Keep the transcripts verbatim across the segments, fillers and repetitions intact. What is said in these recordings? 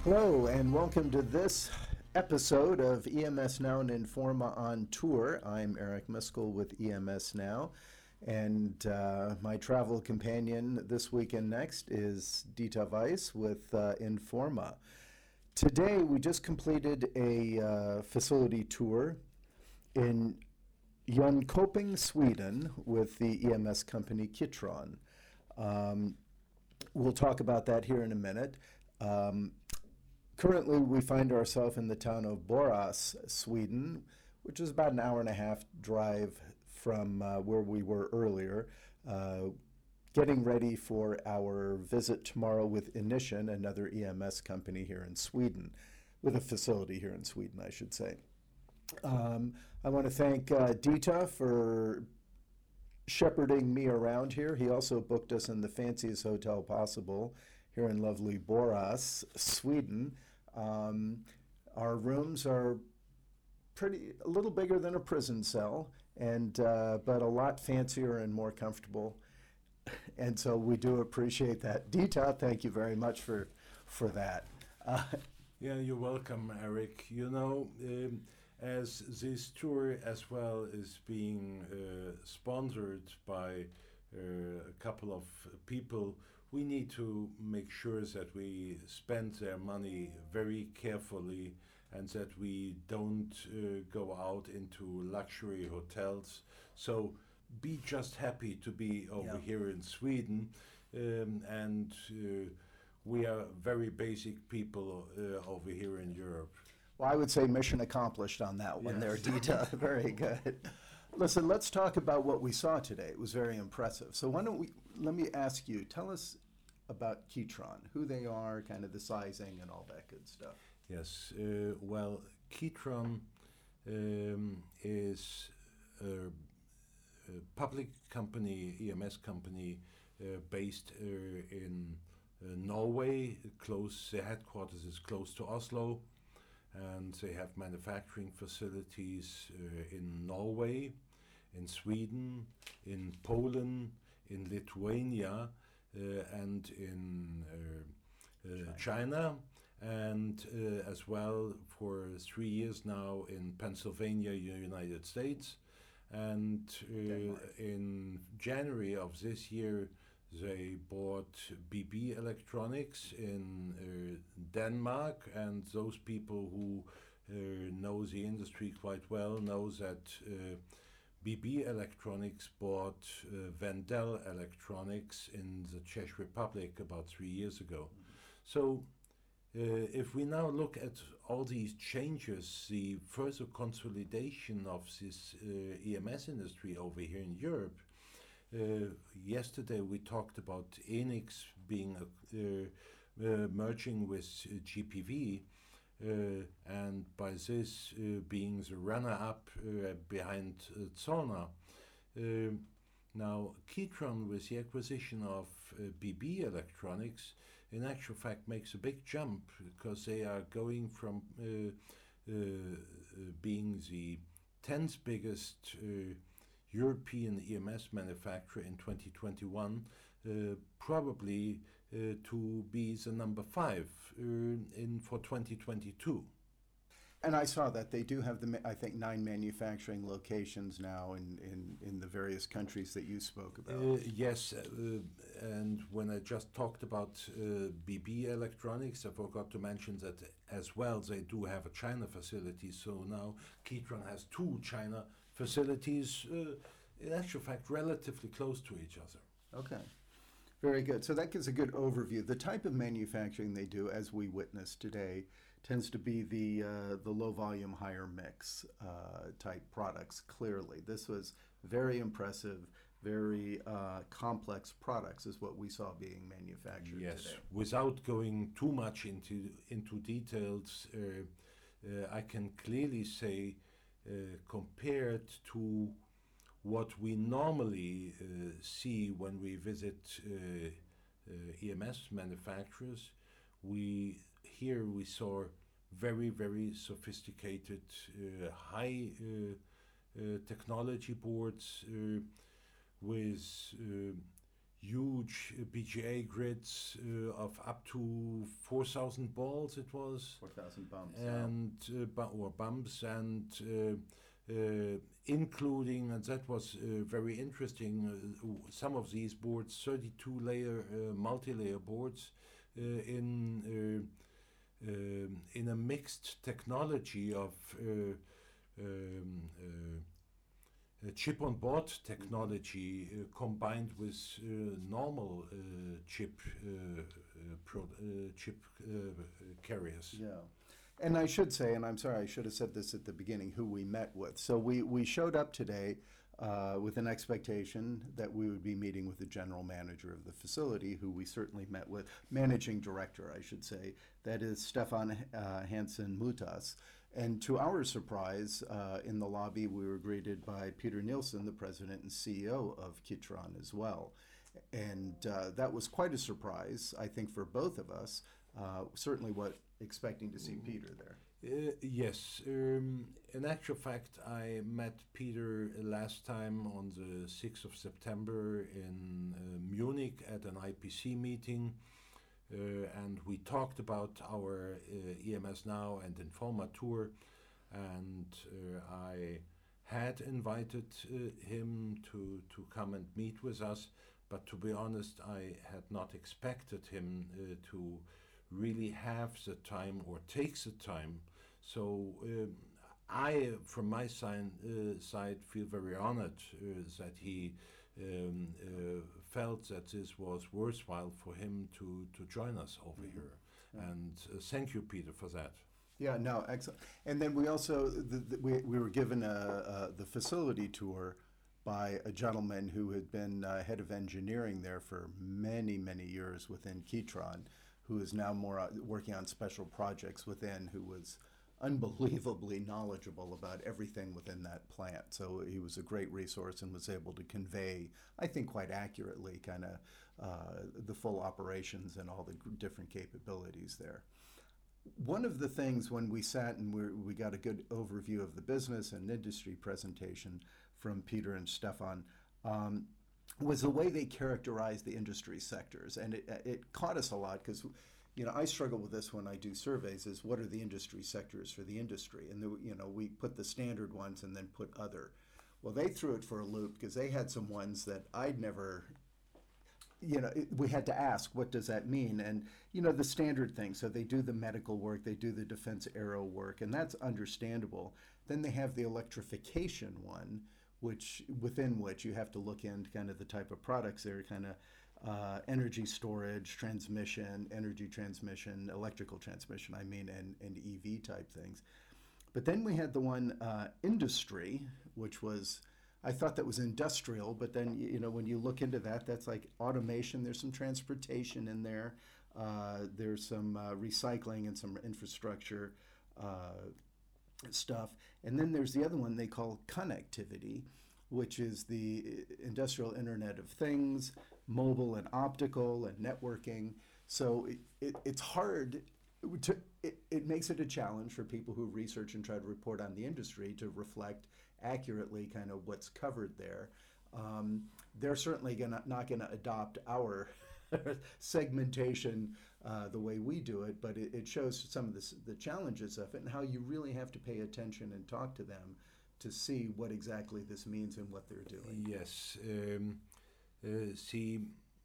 Hello, and welcome to this episode of E M S Now and Informa on Tour. I'm Eric Miskell with E M S Now, and uh, my travel companion this week and next is Dita Weiss with uh, Informa. Today, we just completed a uh, facility tour in Jönköping, Sweden, with the E M S company Kitron. Um, we'll talk about that here in a minute. Um, Currently, we find ourselves in the town of Borås, Sweden, which is about an hour and a half drive from uh, where we were earlier, uh, getting ready for our visit tomorrow with Inission, another E M S company here in Sweden, with a facility here in Sweden, I should say. Um, I want to thank uh, Dita for shepherding me around here. He also booked us in the fanciest hotel possible here in lovely Borås, Sweden. Um, our rooms are pretty, a little bigger than a prison cell, and uh, but a lot fancier and more comfortable. And so we do appreciate that. Dita, thank you very much for for that. Uh, yeah, you're welcome, Eric. You know, um, as this tour as well is being uh, sponsored by uh, a couple of people, we need to make sure that we spend their money very carefully and that we don't uh, go out into luxury hotels. So be just happy to be over Yeah. here in Sweden. Um, and uh, we are very basic people uh, over here in Europe. Well, I would say mission accomplished on that one there, Yes. Dita. Very good. Listen, let's talk about what we saw today. It was very impressive. So why don't we, let me ask you, tell us about Kitron, who they are, kind of the sizing and all that good stuff. Yes, uh, well, Kitron um, is a, a public company, E M S company, uh, based uh, in uh, Norway. Close, their headquarters is close to Oslo, and they have manufacturing facilities uh, in Norway, in Sweden, in Poland, in Lithuania, uh, and in uh, uh, China, and uh, as well for three years now in Pennsylvania, United States. And uh, in January of this year, they bought B B Electronics in uh, Denmark, and those people who uh, know the industry quite well know that uh, B B Electronics bought uh, Wendel Electronics in the Czech Republic about three years ago. Mm-hmm. So uh, if we now look at all these changes, the further consolidation of this uh, E M S industry over here in Europe, Uh, yesterday we talked about Enix being a, uh, uh, merging with uh, G P V, uh, and by this uh, being the runner-up uh, behind uh, Zollner. Uh, now, Kitron, with the acquisition of uh, B B Electronics, in actual fact makes a big jump because they are going from uh, uh, uh, being the tenth biggest uh, European E M S manufacturer in twenty twenty-one, uh, probably uh, to be the number five uh, in for twenty twenty-two. And I saw that they do have, the I think, nine manufacturing locations now in, in, in the various countries that you spoke about. Uh, yes, uh, and when I just talked about uh, B B Electronics, I forgot to mention that as well they do have a China facility, so now Kitron has two China facilities, uh, in actual fact, relatively close to each other. Okay, very good. So that gives a good overview. The type of manufacturing they do, as we witnessed today, tends to be the uh, the low volume, higher mix uh, type products. Clearly, this was very impressive. Very uh, complex products is what we saw being manufactured yes. today. Without going too much into into details, uh, uh, I can clearly say, uh, compared to what we normally uh, see when we visit uh, uh, E M S manufacturers, we here we saw very very sophisticated, uh, high uh, uh, technology boards uh, with uh, huge uh, B G A grids uh, of up to four thousand balls. It was four thousand bumps. and uh, bu- or bumps and. Uh, Uh, including, and that was uh, very interesting, uh, w- some of these boards, thirty-two layer uh, multi-layer boards uh, in uh, um, in a mixed technology of uh, um, uh, uh, chip-on-board technology uh, combined with uh, normal uh, chip uh, uh, pro- uh, chip uh, carriers. Yeah. And I should say, and I'm sorry, I should have said this at the beginning, who we met with. So we, we showed up today uh, with an expectation that we would be meeting with the general manager of the facility, who we certainly met with, managing director, I should say. That is Stefan uh, Hansen Mutas. And to our surprise, uh, in the lobby, we were greeted by Peter Nielsen, the president and C E O of Kitron as well. And uh, that was quite a surprise, I think, for both of us. Uh, certainly what expecting to see Peter there. Uh, yes, um, in actual fact, I met Peter last time on the sixth of September in uh, Munich at an I P C meeting, uh, and we talked about our uh, E M S Now and Informa tour, and uh, I had invited uh, him to, to come and meet with us, but to be honest, I had not expected him uh, to really have the time or takes the time. So um, I, from my side, uh, side, feel very honored uh, that he um, uh, felt that this was worthwhile for him to, to join us over mm-hmm. here. Yeah. And uh, thank you, Peter, for that. Yeah, no, excellent. And then we also, the, the, we, we were given a, a, the facility tour by a gentleman who had been uh, head of engineering there for many, many years within Kitron, who is now more uh, working on special projects within, who was unbelievably knowledgeable about everything within that plant. So he was a great resource and was able to convey, I think quite accurately, kind of uh, the full operations and all the g- different capabilities there. One of the things when we sat and we we got a good overview of the business and industry presentation from Peter and Stefan, um, was the way they characterized the industry sectors. And it, it caught us a lot because, you know, I struggle with this when I do surveys, is what are the industry sectors for the industry? And, the, you know, we put the standard ones and then put other. Well, they threw it for a loop because they had some ones that I'd never, you know, it, we had to ask, what does that mean? And, you know, the standard things. So they do the medical work, they do the defense aero work, and that's understandable. Then they have the electrification one, which within which you have to look into kind of the type of products there, kind of uh, energy storage, transmission, energy transmission, electrical transmission, I mean, and, and E V type things. But then we had the one uh, industry, which was, I thought that was industrial, but then, you know, when you look into that, that's like automation, there's some transportation in there, uh, there's some uh, recycling and some infrastructure uh, stuff. And then there's the other one they call connectivity, which is the industrial Internet of Things, mobile and optical and networking. So it, it, it's hard to, it, it makes it a challenge for people who research and try to report on the industry to reflect accurately kind of what's covered there. Um, they're certainly gonna, not going to adopt our segmentation uh, the way we do it, but it, it shows some of the, the challenges of it and how you really have to pay attention and talk to them to see what exactly this means and what they're doing. Yes. Um, uh, see,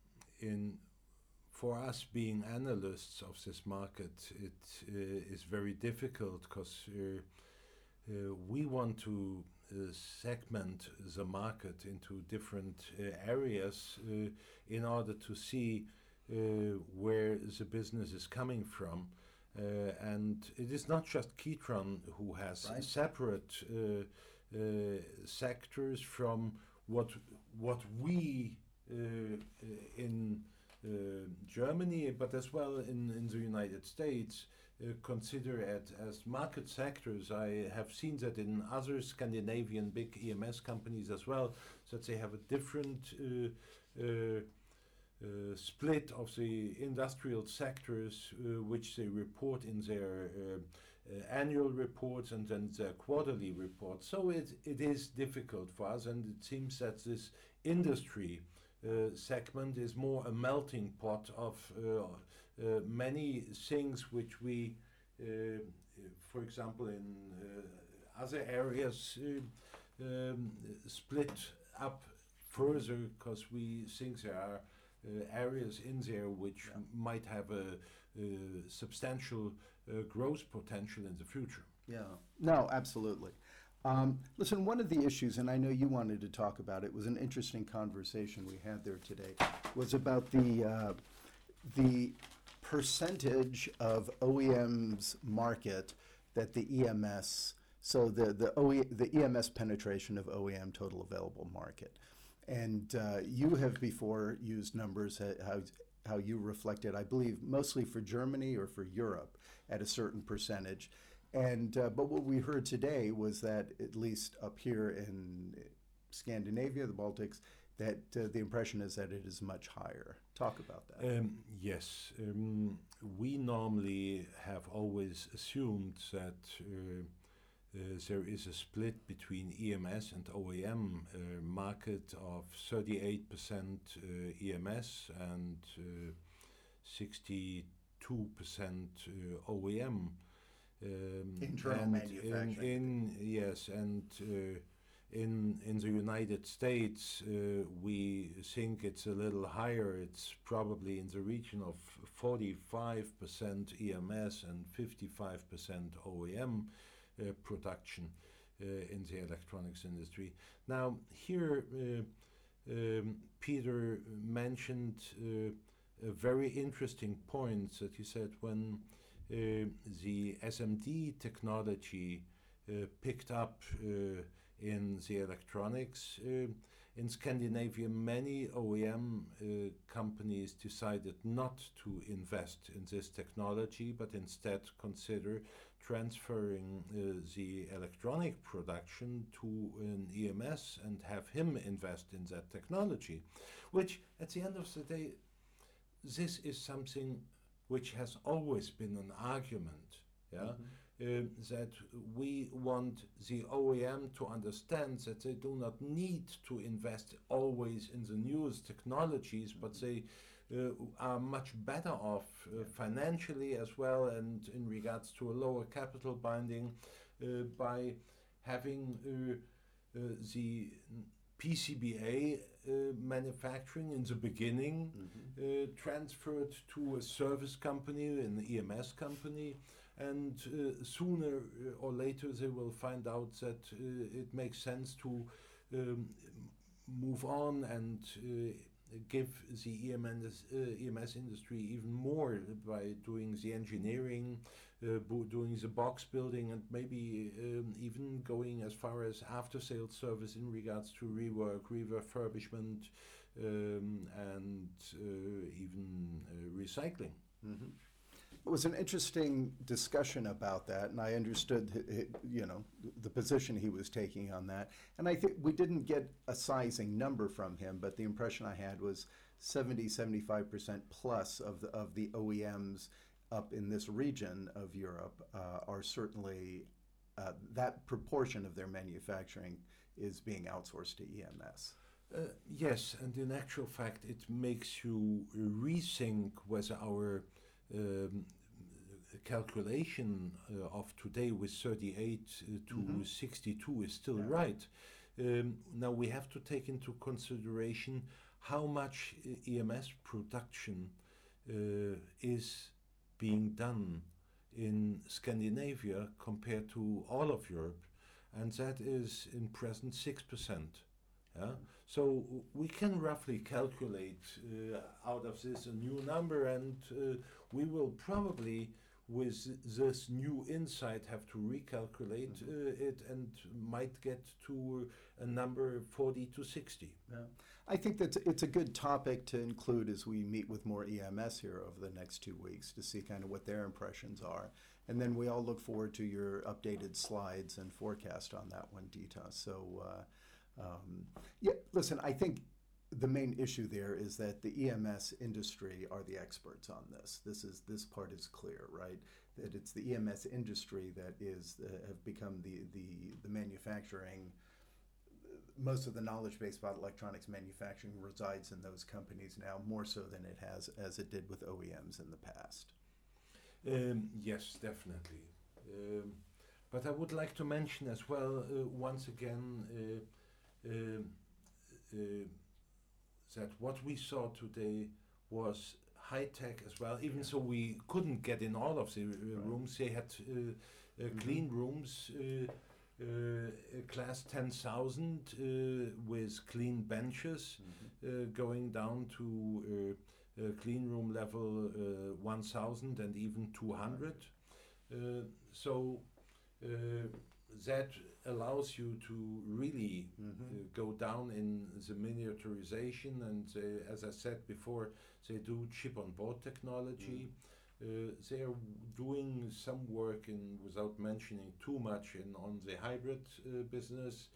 in for us being analysts of this market, it uh, is very difficult because uh, uh, we want to uh, segment the market into different uh, areas uh, in order to see uh, where the business is coming from. Uh, and it is not just Kitron who has Right. separate uh, uh, sectors from what what we uh, uh, in uh, Germany, but as well in, in the United States, uh, consider it as market sectors. I have seen that in other Scandinavian big E M S companies as well, that they have a different uh, uh, uh, split of the industrial sectors uh, which they report in their uh, uh, annual reports and then their quarterly reports. So it, it is difficult for us, and it seems that this industry uh, segment is more a melting pot of uh, uh, many things which we, uh, for example, in uh, other areas uh, um, split up further, because we think there are uh, areas in there which Yeah. might have a, a substantial uh, growth potential in the future. Yeah, no, absolutely. Um, listen, one of the issues, and I know you wanted to talk about it, was an interesting conversation we had there today, was about the uh, the percentage of O E M's market that the E M S, so the the O E, the E M S penetration of O E M total available market, and uh, you have before used numbers uh, how how you reflected, I believe, mostly for Germany or for Europe at a certain percentage. And uh, but what we heard today was that, at least up here in Scandinavia, the Baltics, that uh, the impression is that it is much higher. Talk about that. Um, yes, um, we normally have always assumed that uh, uh, there is a split between E M S and O E M uh, market of thirty-eight percent uh, E M S and uh, sixty-two percent uh, O E M. Um, Internal and manufacturing. In, in yes, and uh, in in the United States, uh, we think it's a little higher. It's probably in the region of forty-five percent E M S and fifty-five percent O E M uh, production uh, in the electronics industry. Now, here, uh, um, Peter mentioned uh, a very interesting point that he said when Uh, the S M D technology uh, picked up uh, in the electronics. Uh, in Scandinavia, many O E M uh, companies decided not to invest in this technology, but instead consider transferring uh, the electronic production to an E M S and have him invest in that technology, which at the end of the day, this is something which has always been an argument, yeah, mm-hmm. uh, that we want the O E M to understand that they do not need to invest always in the newest technologies, but they uh, are much better off uh, financially as well, and in regards to a lower capital binding uh, by having uh, uh, the P C B A uh, manufacturing in the beginning mm-hmm. uh, transferred to a service company, an E M S company, and uh, sooner or later they will find out that uh, it makes sense to um, move on and uh, give the E M S, uh, E M S industry even more by doing the engineering, uh, bo- doing the box building, and maybe um, even going as far as after-sales service in regards to rework, refurbishment, um, and uh, even uh, recycling. Mm-hmm. It was an interesting discussion about that, and I understood, you know, the position he was taking on that. And I think we didn't get a sizing number from him, but the impression I had was seventy, seventy-five percent plus of the of the O E Ms up in this region of Europe uh, are certainly uh, that proportion of their manufacturing is being outsourced to E M S. Uh, yes, and in actual fact, it makes you rethink whether our Um, calculation uh, of today with thirty-eight uh, to mm-hmm. sixty-two is still yeah. right. Um, now we have to take into consideration how much E M S production uh, is being done in Scandinavia compared to all of Europe, and that is in present six percent. Yeah? So we can roughly calculate uh, out of this a new number, and uh, we will probably, with this new insight, have to recalculate uh, it and might get to a number forty to sixty. Yeah. I think that it's a good topic to include as we meet with more E M S here over the next two weeks to see kind of what their impressions are. And then we all look forward to your updated slides and forecast on that one, Dita. So, uh, Um, yeah, listen, I think the main issue there is that the E M S industry are the experts on this. This is this part is clear, right? That it's the E M S industry that is uh, have become the, the the manufacturing most of the knowledge base about electronics manufacturing resides in those companies now, more so than it has as it did with O E Ms in the past. Um, yes, definitely. Um, but I would like to mention as well, uh, once again, uh, um, uh, that what we saw today was high tech as well. Even so, we couldn't get in all of the uh, Right. rooms. They had uh, uh, Mhm. clean rooms, uh, uh, class ten thousand uh, with clean benches, uh, going down to uh, uh, clean room level uh, one thousand and even two hundred. Uh, so uh, that allows you to really Mhm. uh, go down in the miniaturization, and they, as I said before, they do chip-on-board technology. Uh, they are doing some work in, without mentioning too much, in on the hybrid uh, business,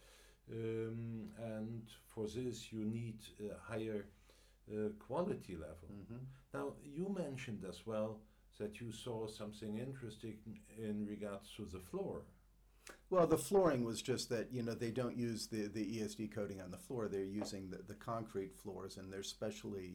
um, and for this you need a higher uh, quality level. Mhm. Now, you mentioned as well that you saw something interesting in regards to the floor. Well, the flooring was just that, you know, they don't use the, the E S D coating on the floor. They're using the, the concrete floors, and they're specially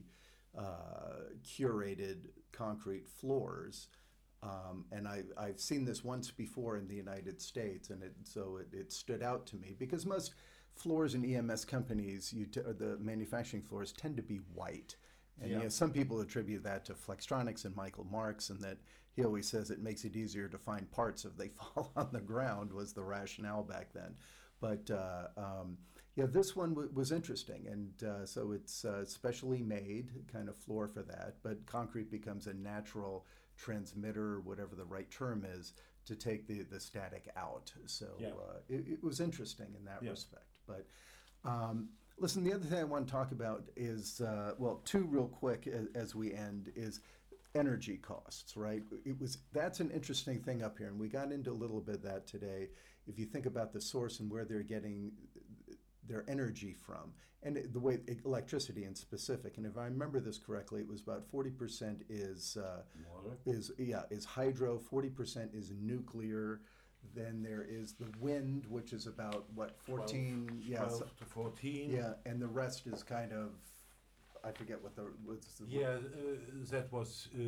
uh, curated concrete floors. Um, and I, I've seen this once before in the United States, and it, so it, it stood out to me because most floors in E M S companies, you t- or the manufacturing floors, tend to be white. And Yeah. you know, some people attribute that to Flextronics and Michael Marks, and that he always says it makes it easier to find parts if they fall on the ground, was the rationale back then. But uh, um, yeah, this one w- was interesting, and uh, so it's uh, specially made kind of floor for that. But concrete becomes a natural transmitter, whatever the right term is, to take the, the static out. So Yeah. uh, it, it was interesting in that Yeah. respect. But um, listen, the other thing I want to talk about is, uh, well, two real quick as, as we end, is energy costs, right? It was, that's an interesting thing up here, and we got into a little bit of that today. If you think about the source and where they're getting their energy from, and the way electricity in specific, and if I remember this correctly, it was about forty percent is uh, Water. is yeah is hydro, forty percent is nuclear. Then there is the wind, which is about what fourteen, yeah, twelve so- to fourteen. yeah, and the rest is kind of, I forget what the what's the Yeah, uh, that was uh,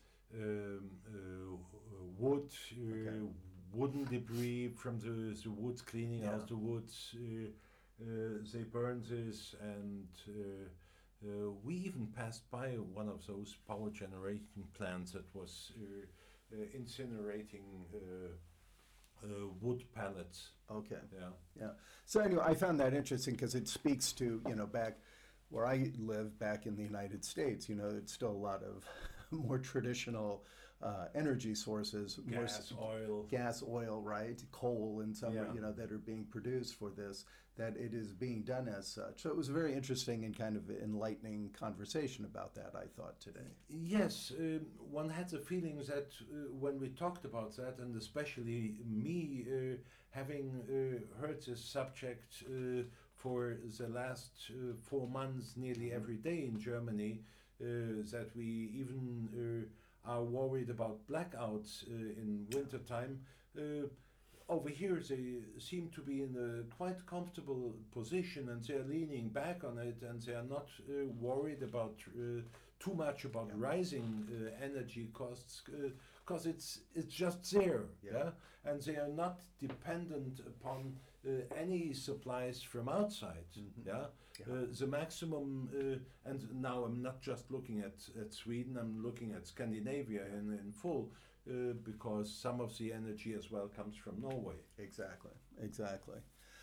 um, uh, wood, uh, Okay. wooden debris from the, the woods, cleaning Yeah. out the woods. Uh, uh, they burn this, and uh, uh, we even passed by one of those power generation plants that was uh, uh, incinerating uh, uh, wood pellets. Okay. Yeah. Yeah. So anyway, I found that interesting because it speaks to, you know, back where I live back in the United States, you know, it's still a lot of more traditional uh, energy sources, more Gas, s- oil. gas, oil, right, coal, and some, Yeah. you know, that are being produced for this. That it is being done as such. So it was a very interesting and kind of enlightening conversation about that, I thought, today. Yes, um, one had the feeling that uh, when we talked about that, and especially me uh, having uh, heard this subject uh, for the last uh, four months, nearly every day in Germany, uh, that we even uh, are worried about blackouts uh, in wintertime. Uh, Over here, they seem to be in a quite comfortable position, and they are leaning back on it, and they are not uh, worried about uh, too much about Yeah. rising uh, energy costs, because it's it's just there, Yeah. yeah, and they are not dependent upon uh, any supplies from outside, Mhm. yeah. Yeah. Uh, the maximum, uh, and now I'm not just looking at, at Sweden, I'm looking at Scandinavia in, in full. Uh, because some of the energy as well comes from Norway. Exactly, exactly.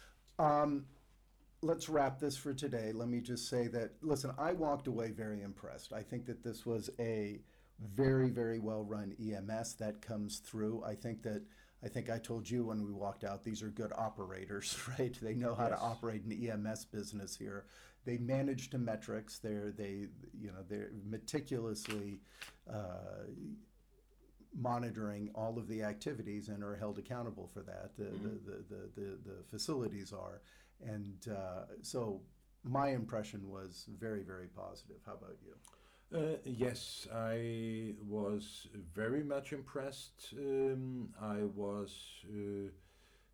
Um, let's wrap this for today. Let me just say that, listen, I walked away very impressed. I think that this was a very, very well run E M S that comes through. I think that, I think I told you when we walked out, these are good operators, right? They know how Yes. to operate an E M S business here. They manage to metrics. They're, they, you know, they're meticulously uh, monitoring all of the activities and are held accountable for that. The, Mhm. the, the, the, the, the facilities are. And uh, so my impression was very, very positive. How about you? Uh, yes, I was very much impressed. Um, I was uh,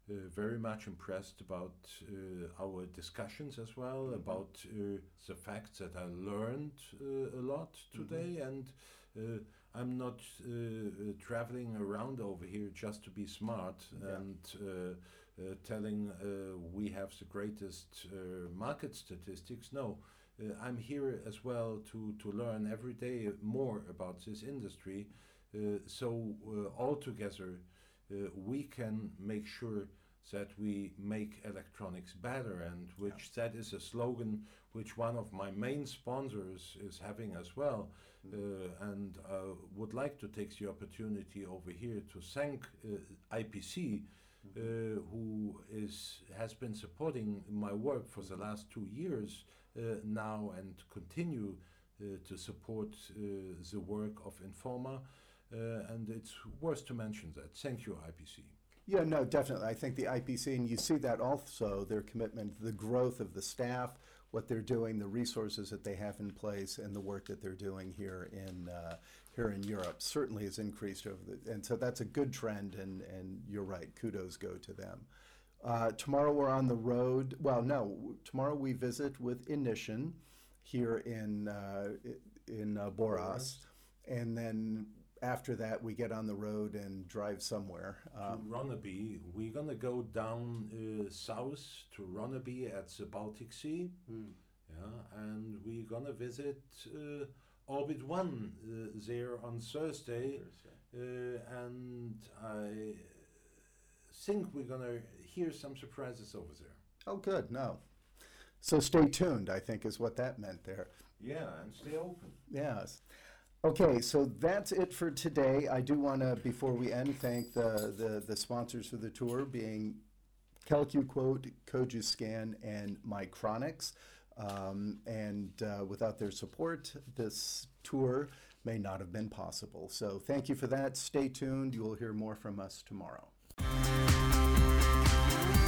uh, very much impressed about uh, our discussions as well, mm-hmm. about uh, the facts that I learned uh, a lot today, mm-hmm. and uh, I'm not uh, uh, traveling around over here just to be smart yeah. and uh, uh, telling uh, we have the greatest uh, market statistics. No, uh, I'm here as well to, to learn every day more about this industry. Uh, so uh, all together uh, we can make sure that we make electronics better, and which yeah. that is a slogan which one of my main sponsors is having as well. Mm-hmm. uh, and uh, would like to take the opportunity over here to thank uh, I P C, mm-hmm. uh, who is has been supporting my work for the last two years uh, now, and continue uh, to support uh, the work of Informa. Uh, and it's worth to mention that. Thank you, I P C. Yeah, no, definitely. I think the I P C, and you see that also, their commitment, the growth of the staff, what they're doing, the resources that they have in place, and the work that they're doing here in uh, here in Europe certainly has increased over the, and so that's a good trend, and, and you're right, kudos go to them. Uh, tomorrow we're on the road, well, no, tomorrow we visit with Inission here in, uh, in uh, Borås, and then after that, we get on the road and drive somewhere. Um, to Ronneby. We're going to go down uh, south to Ronneby at the Baltic Sea. Mm. Yeah, and we're going to visit uh, Orbit One uh, there on Thursday. Thursday. Uh, and I think we're going to hear some surprises over there. Oh, good. No. So stay tuned, I think, is what that meant there. Yeah, and stay open. Yes. Okay, so that's it for today. I do want to, before we end, thank the, the, the sponsors for the tour, being CalcuQuote, Cojuscan, and Micronics. Um, and uh, without their support, this tour may not have been possible. So thank you for that. Stay tuned. You will hear more from us tomorrow.